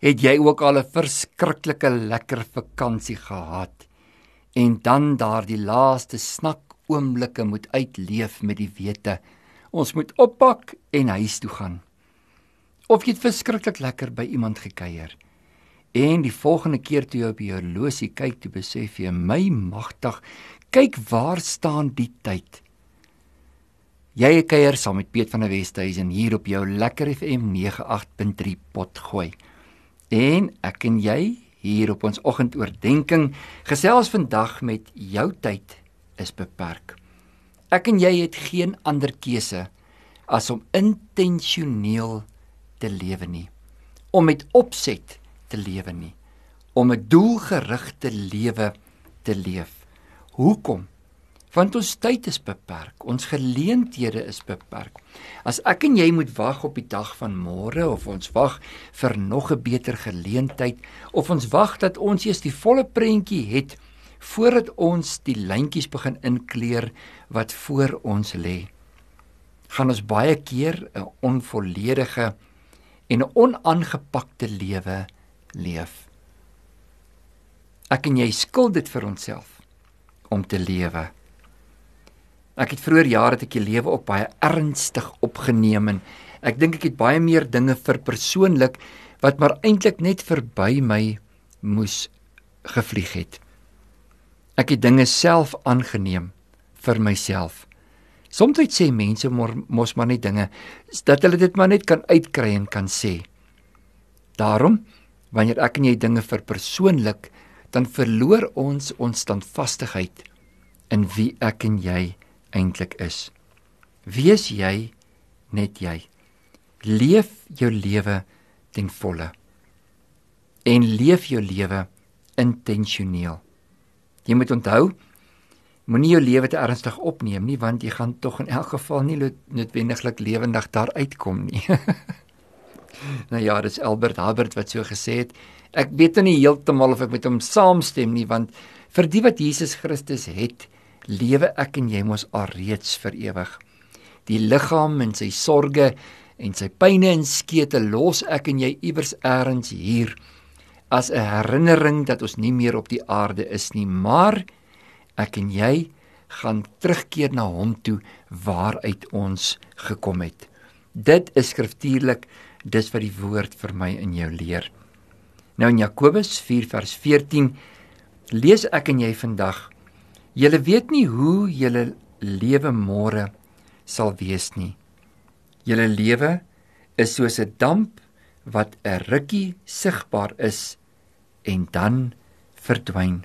Het jy ook al 'n verskriklike lekker vakansie gehad en dan daardie laaste snak oomblikke moet uitleef met die wete, ons moet oppak en huis toe gaan? Of jy het verskriklik lekker by iemand gekuier en die volgende keer toe jy op die horlosie kyk, toe besef jy, my magtig, kyk waar staan die tyd? Jy kuier saam met Piet van der Westhuizen hier op jou Lekker FM 98.3 Potgooi. En ek en jy hier op ons oggendoordenkings gesels vandag met jou tyd is beperk. Ek en jy het geen ander keuse as om intentioneel te lewe nie, om met opset te lewe nie, om 'n doelgerigte lewe te leef. Hoekom? Want ons tyd is beperk, ons geleenthede is beperk. As ek en jy moet wag op die dag van môre, of ons wag vir nog 'n beter geleentheid, of ons wag dat ons eers die volle prentjie het, voordat ons die lyntjies begin inkleur wat voor ons lê, gaan ons baie keer 'n onvolledige en 'n onaangepakte lewe leef. Ek en jy skuld dit vir onsself om te lewe. Ek het vroeër jare die lewe op baie ernstig opgeneem en ek dink ek het baie meer dinge verpersoonlik wat maar eintlik net verby my moes gevlieg het. Ek het dinge self aangeneem vir myself. Soms sê mense mos maar net dinge, dat hulle dit maar net kan uitkry en kan sê. Daarom, wanneer ek en jy dinge verpersoonlik, dan verloor ons standvastigheid in wie ek en jy eintlik is. Wees jy net jy. Leef jou lewe ten volle. En leef jou lewe intentioneel. Jy moet onthou, moenie jou lewe te ernstig opneem nie, want jy gaan tog in elk geval nie noodwendiglik lewendig daar uitkom nie. Nou ja, dit is Albert Hubbard wat so gesê het. Ek weet nie heeltemal of ek met hom saamstem nie, want vir die wat Jesus Christus het, lewe ek en jy mos alreeds vir ewig. Die liggaam en sy sorge en sy pyne en skete los ek en jy iewers elders hier, as 'n herinnering dat ons nie meer op die aarde is nie, maar ek en jy gaan terugkeer na hom toe waaruit ons gekom het. Dit is skriftuurlik, dis wat die woord vir my en jou leer. Nou in Jakobus 4 vers 14 lees ek en jy vandag, julle weet nie hoe julle lewe môre sal wees nie. Julle lewe is soos 'n damp wat 'n rukkie sigbaar is en dan verdwyn.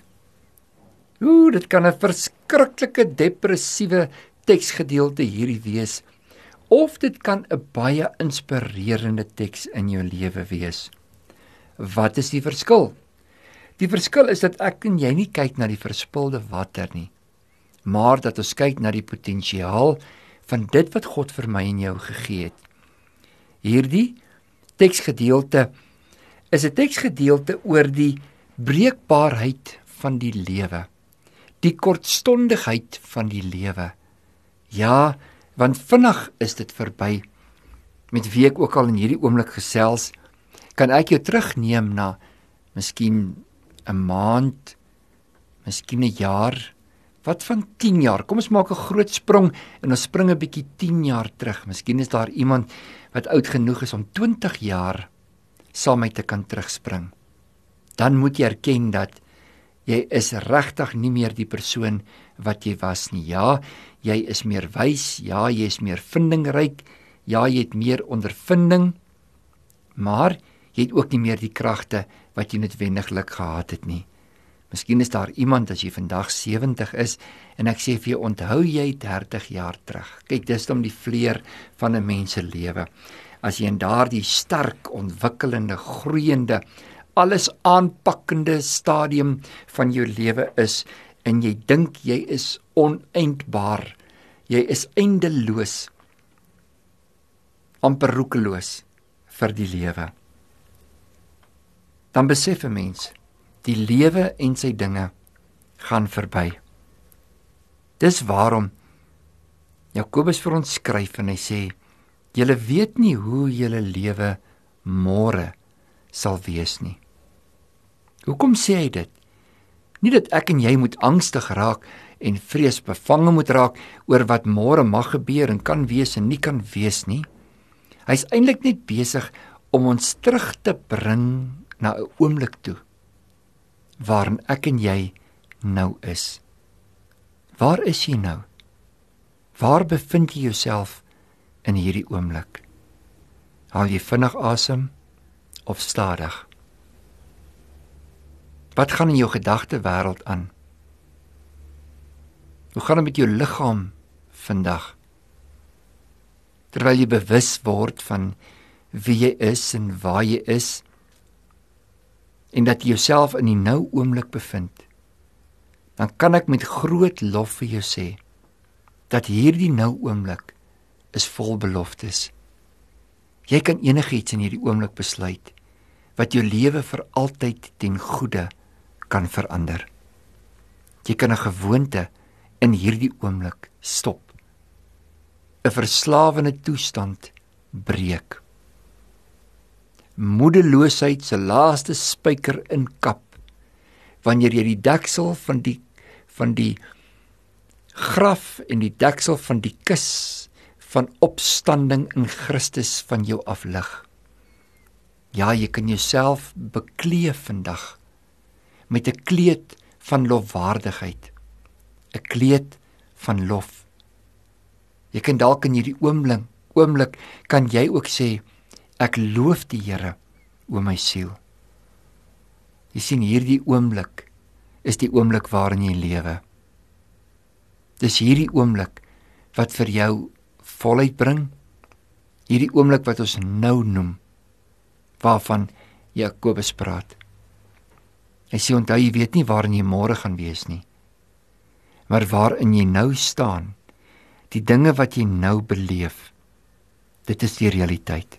Dit kan 'n verskriklike depressiewe teksgedeelte hierdie wees, of dit kan 'n baie inspirerende teks in jou lewe wees. Wat is die verskil? Die verskil is dat ek en jy nie kyk na die verspilde water nie, maar dat ons kyk na die potensiaal van dit wat God vir my en jou gegee het. Hierdie teksgedeelte is 'n teksgedeelte oor die breekbaarheid van die lewe, die kortstondigheid van die lewe. Ja, want vinnig is dit verby. Met wie ek ook al in hierdie oomblik gesels, kan ek jou terugneem na miskien 'n maand, miskien 'n jaar, wat van 10 jaar? Kom ons maak 'n groot sprong en ons spring 'n bietjie 10 jaar terug. Miskien is daar iemand wat oud genoeg is om 20 jaar saam met te kan terugspring. Dan moet jy erken dat jy is regtig nie meer die persoon wat jy was nie. Ja, jy is meer wys, ja, jy is meer vindingryk, ja, jy het meer ondervinding, maar jy het ook nie meer die kragte wat jy noodwendiglik gehad het nie. Miskien is daar iemand as jy vandag 70 is en ek sê vir jou, onthou jy 30 jaar terug. Kyk, dis om die vleur van 'n mens se lewe. As jy in daardie sterk, ontwikkelende, groeiende, alles aanpakkende stadium van jou lewe is en jy dink jy is oneindbaar, jy is eindeloos, amper roekeloos vir die lewe. Dan besef 'n mens, die lewe en sy dinge gaan verby. Dis waarom Jakobus vir ons skryf en hy sê, julle weet nie hoe julle lewe môre sal wees nie. Hoekom sê hy dit? Nie dat ek en jy moet angstig raak en vreesbevange moet raak oor wat môre mag gebeur en kan wees en nie kan wees nie. Hy's eintlik net besig om ons terug te bring na 'n oomblik toe, waarin ek en jy nou is. Waar is jy nou? Waar bevind jy jouself in hierdie oomblik? Haal jy vinnig asem of stadig? Wat gaan in jou gedagtewêreld aan? Hoe gaan dit met jou liggaam vandag? Terwyl jy bewus word van wie jy is en waar jy is, en dat jy jouself in die nou oomblik bevind, dan kan ek met groot lof vir jou sê, dat hierdie nou oomblik is vol beloftes. Jy kan enigiets in hierdie oomblik besluit, wat jou lewe vir altyd ten goeie kan verander. Jy kan 'n gewoonte in hierdie oomblik stop. 'n Verslawende toestand breek. Moedeloosheid se laaste spyker inkap, wanneer jy die deksel van die graf en die deksel van die kus van opstanding in Christus van jou aflig. Ja, jy kan jouself bekleed vandag met 'n kleed van lofwaardigheid, 'n kleed van lof. Jy kan dalk in hierdie oomblik kan jy ook sê, ek loof die Here, o my siel. Jy sien, hierdie oomblik is die oomblik waarin jy lewe. Dis hierdie oomblik wat vir jou voluit bring, hierdie oomblik wat ons nou noem, waarvan Jakobus praat. Hy sê, onthou, jy weet nie waarin jy môre gaan wees nie, maar waarin jy nou staan, die dinge wat jy nou beleef, dit is die realiteit.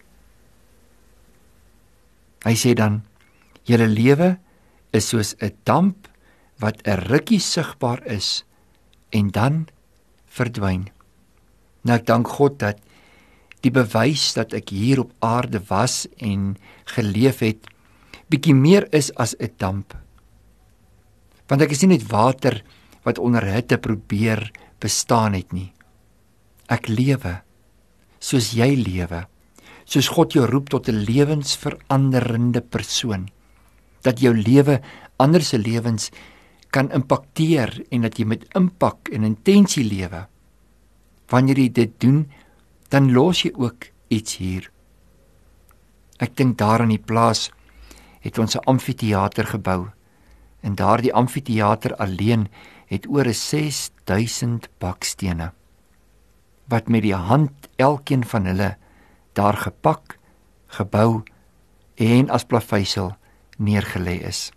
Hy sê dan, julle lewe is soos 'n damp wat 'n rukkie sigbaar is en dan verdwyn. Nou ek dank God dat die bewys dat ek hier op aarde was en geleef het, bietjie meer is as 'n damp. Want ek is nie net water wat onder hitte probeer bestaan het nie. Ek lewe soos jy lewe, soos God jou roep tot 'n lewensveranderende persoon, dat jou lewe ander se lewens kan impakteer en dat jy met impak en intensie lewe. Wanneer jy dit doen, dan los jy ook iets hier. Ek dink daar in die plaas het ons 'n amfitheater gebou, en daardie amfitheater alleen het oor 6000 bakstene, wat met die hand elkeen van hulle daar gepak, gebou en as plaveisel neergelê is.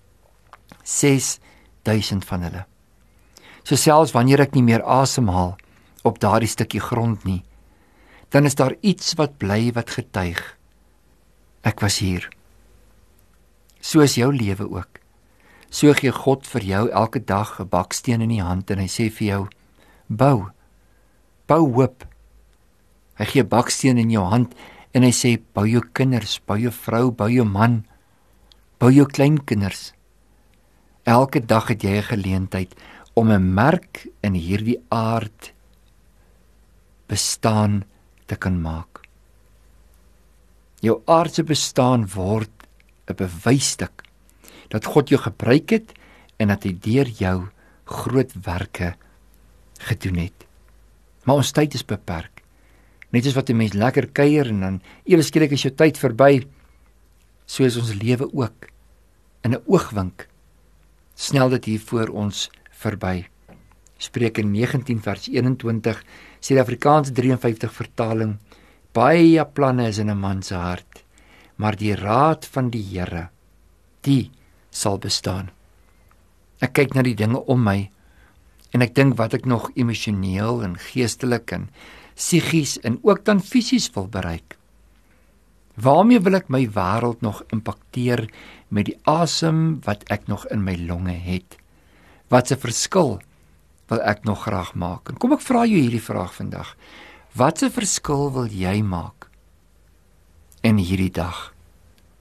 6000 van hulle. So selfs wanneer ek nie meer asemhaal op daardie stukkie grond nie, dan is daar iets wat bly wat getuig. Ek was hier. So is jou lewe ook. So gee God vir jou elke dag 'n baksteen in die hand en hy sê vir jou, bou hoop. Hy gee 'n baksteen in jou hand en hy sê, bou jou kinders, bou jou vrou, bou jou man, bou jou kleinkinders. Elke dag het jy 'n geleentheid om 'n merk in hierdie aard bestaan te kan maak. Jou aardse bestaan word 'n bewysstuk dat God jou gebruik het en dat hy deur jou groot werke gedoen het. Maar ons tyd is beperk. Net soos wat 'n mens lekker kuier en dan ewe skielik is jou tyd verby, so is ons lewe ook. In 'n oogwink snel dit hier voor ons verby. Spreuke 19 vers 21, sê die Afrikaans 53 vertaling, baie planne is in 'n man se hart, maar die raad van die Here, die sal bestaan. Ek kyk na die dinge om my en ek dink wat ek nog emosioneel en geestelik en psigies en ook dan fisies wil bereik. Waarmee wil ek my wêreld nog impakteer met die asem wat ek nog in my longe het? Wat 'n verskil wil ek nog graag maak? En kom ek vra jou hierdie vraag vandag. Wat 'n verskil wil jy maak in hierdie dag?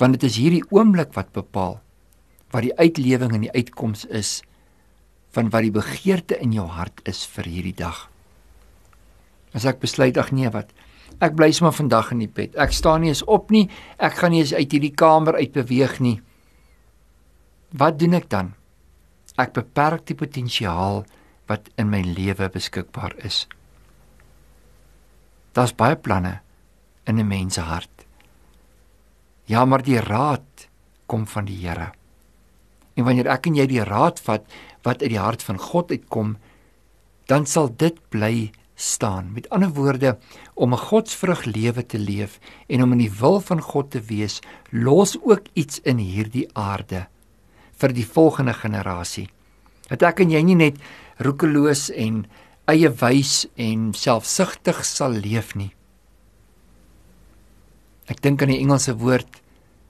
Want dit is hierdie oomblik wat bepaal, wat die uitlewing en die uitkoms is, van wat die begeerte in jou hart is vir hierdie dag. As ek besluit, ag nee wat, ek bly sommer vandag in die bed, ek staan nie eens op nie, ek gaan nie eens uit hierdie kamer uit beweeg nie. Wat doen ek dan? Ek beperk die potensiaal wat in my lewe beskikbaar is. Daar's baie planne in 'n mens se hart. Ja, maar die raad kom van die Here. En wanneer ek en jy die raad vat wat uit die hart van God uitkom, dan sal dit bly staan. Met ander woorde, om 'n godsvrug lewe te leef en om in die wil van God te wees, los ook iets in hierdie aarde vir die volgende generasie. Dat ek en jy nie net roekeloos en eie wys en selfsugtig sal leef nie. Ek dink aan die Engelse woord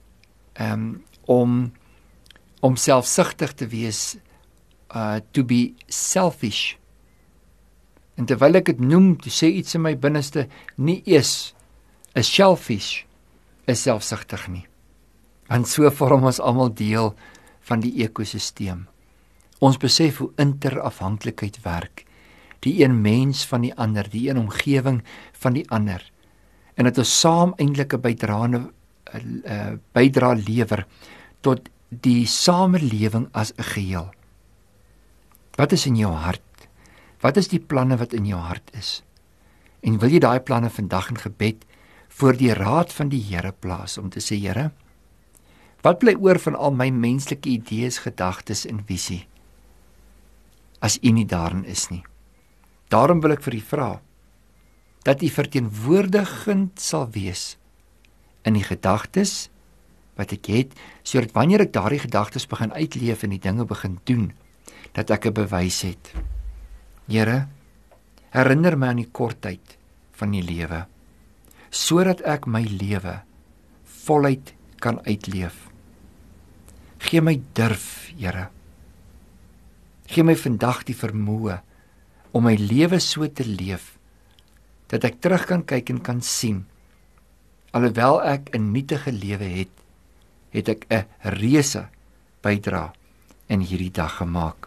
om selfsugtig te wees, to be selfish. En terwyl ek dit noem, toe sê iets in my binneste, nie is selfish, is selfsugtig nie. Want so vorm ons almal deel van die ekosisteem. Ons besef hoe interafhanklikheid werk. Die een mens van die ander, die een omgewing van die ander. En dat ons saam eintlik 'n bydra lewer tot die samelewing as 'n geheel. Wat is in jou hart? Wat is die planne wat in jou hart is? En wil jy daai planne vandag in gebed voor die raad van die Here plaas om te sê, Here, wat bly oor van al my menslike idees, gedagtes en visie, as U nie daarin is nie? Daarom wil ek vir U vra, dat U verteenwoordigend sal wees in die gedagtes wat ek het, sodat wanneer ek daardie gedagtes begin uitleef en die dinge begin doen, dat ek 'n bewys het. Here, herinner my aan die kortheid van die lewe, sodat ek my lewe voluit kan uitleef. Gee my durf, Here. Gee my vandag die vermoë om my lewe so te leef, dat ek terug kan kyk en kan sien, alhoewel ek 'n nietige lewe het ek 'n reuse bydra in hierdie dag gemaak.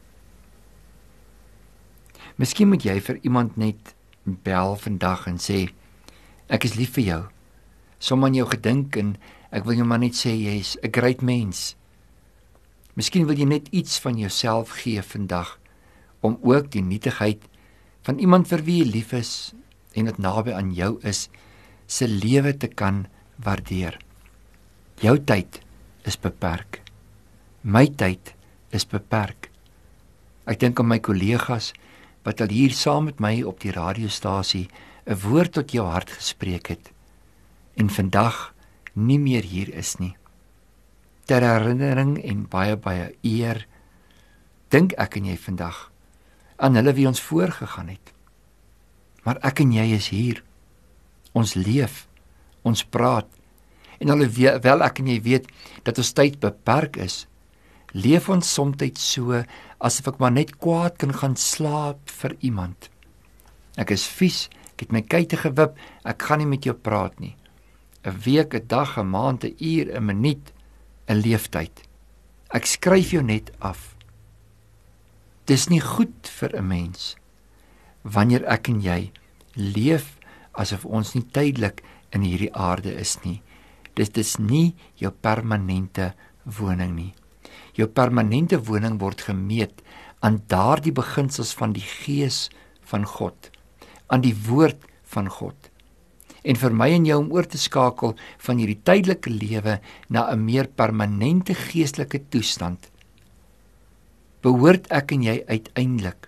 Miskien moet jy vir iemand net bel vandag en sê, ek is lief vir jou, som aan jou gedink en ek wil jou maar net sê, jy is 'n great mens. Miskien wil jy net iets van jouself gee vandag, om ook die nietigheid van iemand vir wie jy lief is en wat naby aan jou is, se lewe te kan waardeer. Jou tyd is beperk. My tyd is beperk. Ek dink aan my kollegas wat al hier saam met my op die radiostasie 'n woord tot jou hart gespreek het en vandag nie meer hier is nie. Ter herinnering en baie eer dink ek en jy vandag aan hulle wie ons voorgegaan het. Maar ek en jy is hier. Ons leef, ons praat, en alhoewel ek en jy weet dat ons tyd beperk is, leef ons soms so, asof ek maar net kwaad kan gaan slaap vir iemand. Ek is vies, ek het my kuite gewip, ek gaan nie met jou praat nie. 'n week, 'n dag, 'n maand, 'n uur, 'n minuut, 'n leeftyd. Ek skryf jou net af. Dis nie goed vir 'n mens, wanneer ek en jy leef asof ons nie tydelik in hierdie aarde is nie. Dit is nie jou permanente woning nie. Jou permanente woning word gemeet aan daardie beginsels van die Gees van God, aan die woord van God. En vir my en jou om oor te skakel van hierdie tydelike lewe na 'n meer permanente geestelike toestand, behoort ek en jy uiteindelik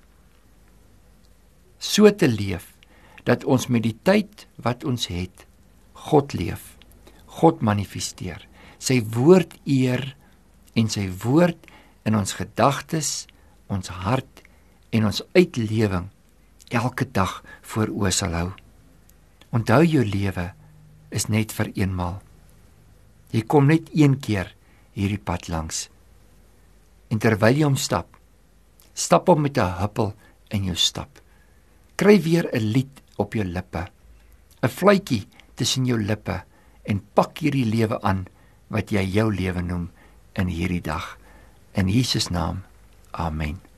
so te leef dat ons met die tyd wat ons het, God leef, God manifesteer, sy woord eer en sy woord in ons gedagtes, ons hart en ons uitlewing elke dag voor oë sal hou. Onthou, jou lewe is net vir eenmaal. Jy kom net een keer hierdie pad langs. En terwyl jy hom stap hom met 'n huppel in jou stap. Kry weer 'n lied op jou lippe, 'n fluitjie tussen jou lippe en pak hierdie lewe aan wat jy jou lewe noem in hierdie dag. In Jesus naam. Amen.